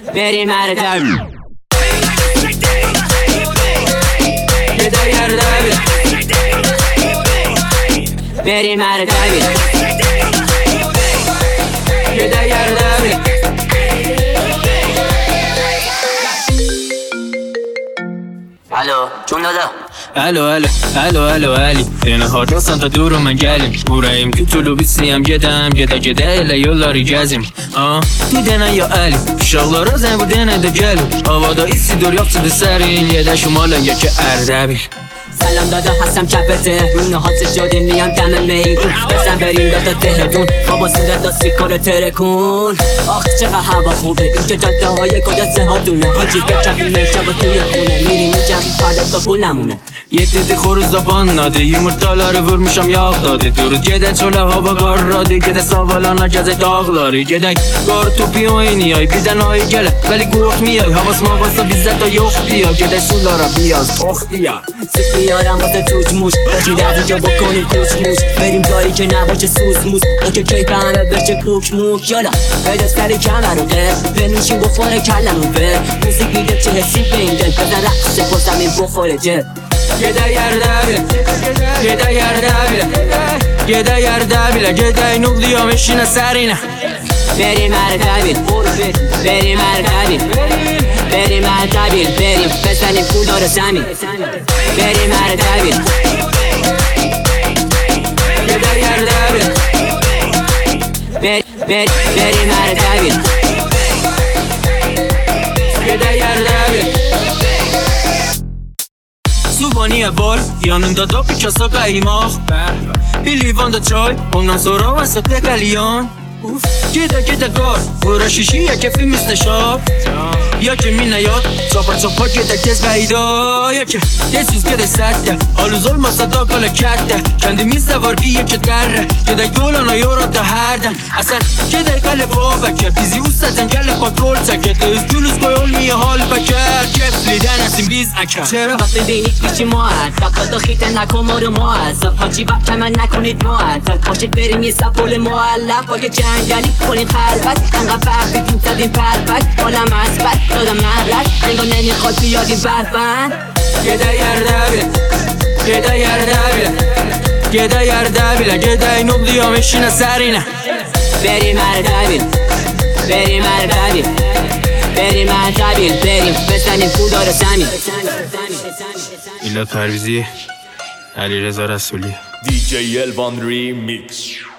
بریم مردم یه دایر دبیل بریم مردم یه دایر دبیل الو جون دادا الو علی این هاردستان تا دور من گلیم بوراییم تو طولو بیسیم گده الی یولاری گزیم دیدنه یا علی شغلارا زن بودنه ده گلو آوادا ایسی دور یاقصه ده سرین یه ده شمالا یکی اردبیل سلام دادا هستم کپته رونه ها سجاده میام دم میگون بزن بریم دادا تهدون بابا صورت دا سیکار ترکون آخ چقدر هوا خوبه اینجا جاده های کدسه ها دونه حاجی بچه میشه با توی خونه میریم جمعی پرد تا پول نمونه یک دیدی خوروز زبان ناده یه مرتالاره ور میشم یاق داده درود گده چوله ها با گار راده گده ساوالا نجزه داغ داری گده گار تو پیوینی های بیدن های گله ولی گوخ میای حواس ما باستا بیزد تا یخ بیا گده سولارا بیاز اخ بیا بیارم واسه توش موش باشی رفت جا بکنیم کوش موش بریم جایی که نباشه سوس موس اون که کی پهمه بشه کوک موک یالا بده سری کمر رو بنوشیم بخوره کلم رو به موسیق میده چه حسی بین دل بزن رقصه با زمین بخوره جب یه دایر دبیله گده نقلی ها مشینه سرینه بریم مردبیل بریم مردبیل بریم مردبیل بریم بزنیم کودار زمین بریم مردبیل یه دایر دبیله بریم مردبیل یه دایر دبیله سوبانی بال یانم دادا پیکاسا قیماخ بیلیوان دا چای اونم سورا و سقل قلیان گده گار برا شیشی یکی فیلم مثل شاب یا که می نیاد چاپا گده کس قیدا یا که یسوز گده سرده آلو ظلم صدا کل کرده کندی میزده وارگی یکی دره گده گولانا یورا تا هردن اصلا گده قل بابا که بیزی اوستن گل پاکول تکده از جلوس گویل میه حال بکر کف لیدن اسیم بیز اکر چرا وقت بینید پیچی ما هست دقیقا خیطه نکن ما رو ما هست پاچی وقت من نکنید ما هست پاشید بریم یه سپول معلق با که جنگلی کنید خلبت انقدر فهمیدیم زدیم پربت حالم اثبت دادم نهلت انگار نمیخواد بیادیم بربند یه دایر دبیله گده نقلی ها مشینه سرینه بریم مردبیل بریم بزنیم کودار زمین میلاد پرویزی علیرضا رسولی DJ Elvan Remix